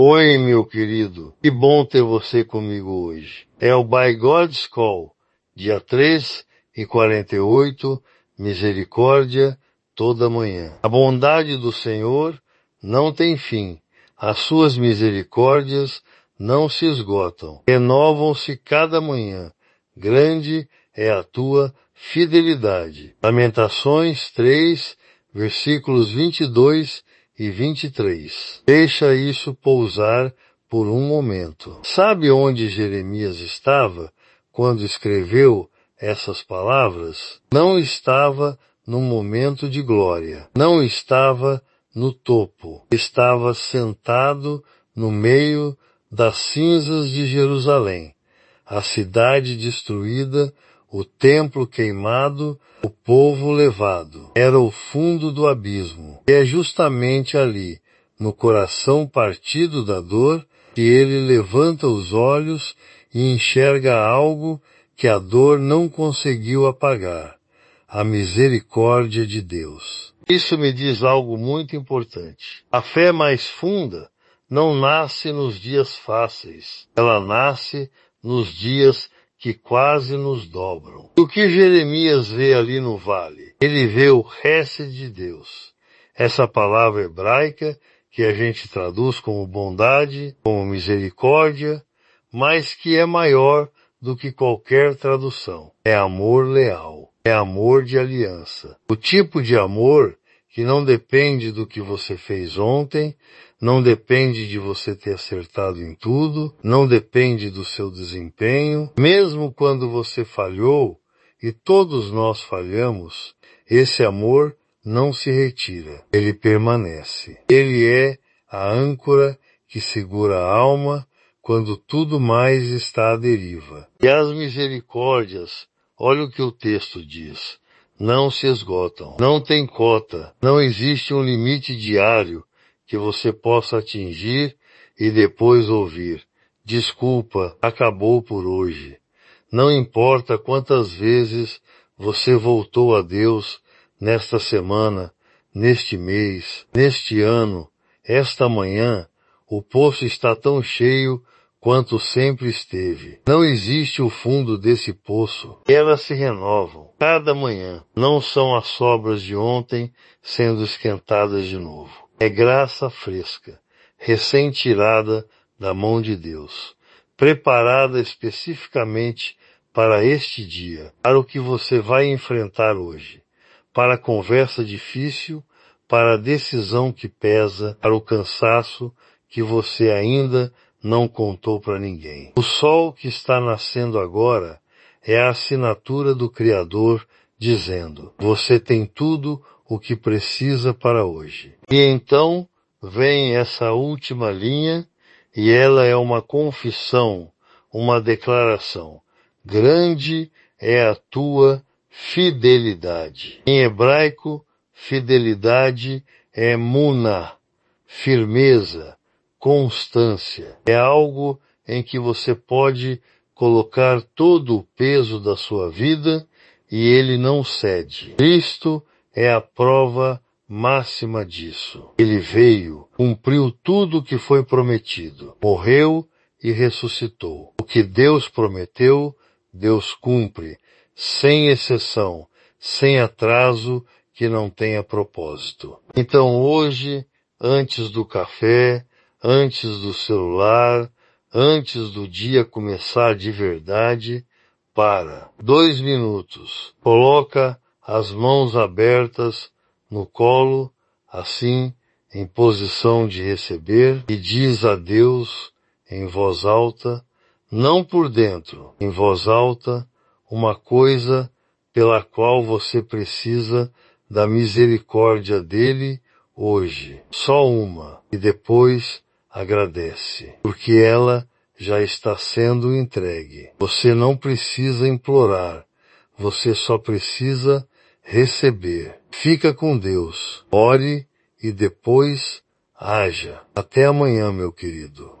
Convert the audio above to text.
Oi, meu querido. Que bom ter você comigo hoje. É o By God's Call, dia 3:48, misericórdia toda manhã. A bondade do Senhor não tem fim. As suas misericórdias não se esgotam. Renovam-se cada manhã. Grande é a tua fidelidade. Lamentações 3, versículos 22 e 23. Deixa isso pousar por um momento. Sabe onde Jeremias estava quando escreveu essas palavras? Não estava num momento de glória. Não estava no topo. Estava sentado no meio das cinzas de Jerusalém. A cidade destruída, o templo queimado, o povo levado. Era o fundo do abismo. E é justamente ali, no coração partido da dor, que ele levanta os olhos e enxerga algo que a dor não conseguiu apagar: a misericórdia de Deus. Isso me diz algo muito importante. A fé mais funda não nasce nos dias fáceis. Ela nasce nos dias que quase nos dobram. O que Jeremias vê ali no vale? Ele vê o Hesed de Deus. Essa palavra hebraica que a gente traduz como bondade, como misericórdia, mas que é maior do que qualquer tradução. É amor leal. É amor de aliança. O tipo de amor que não depende do que você fez ontem, não depende de você ter acertado em tudo, não depende do seu desempenho. Mesmo quando você falhou, e todos nós falhamos, esse amor não se retira, ele permanece. Ele é a âncora que segura a alma quando tudo mais está à deriva. E as misericórdias, olha o que o texto diz: não se esgotam, não tem cota, não existe um limite diário que você possa atingir e depois ouvir: desculpa, acabou por hoje. Não importa quantas vezes você voltou a Deus nesta semana, neste mês, neste ano, esta manhã, o poço está tão cheio quanto sempre esteve. Não existe o fundo desse poço. Elas se renovam cada manhã. Não são as sobras de ontem sendo esquentadas de novo. É graça fresca, recém-tirada da mão de Deus, preparada especificamente para este dia, para o que você vai enfrentar hoje, para a conversa difícil, para a decisão que pesa, para o cansaço que você ainda não contou para ninguém. O sol que está nascendo agora é a assinatura do Criador dizendo: você tem tudo o que precisa para hoje. E então vem essa última linha, e ela é uma confissão, uma declaração: grande é a tua fidelidade. Em hebraico, fidelidade é muna, firmeza, constância. É algo em que você pode colocar todo o peso da sua vida e ele não cede. Cristo é a prova máxima disso. Ele veio, cumpriu tudo o que foi prometido, morreu e ressuscitou. O que Deus prometeu, Deus cumpre, sem exceção, sem atraso que não tenha propósito. Então hoje, antes do café, antes do celular, antes do dia começar de verdade, para 2 minutos, coloca as mãos abertas no colo, assim, em posição de receber, e diz a Deus em voz alta, não por dentro, em voz alta, uma coisa pela qual você precisa da misericórdia dele hoje. Só uma. E depois agradece, porque ela já está sendo entregue. Você não precisa implorar, você só precisa receber. Fica com Deus, ore e depois haja. Até amanhã, meu querido.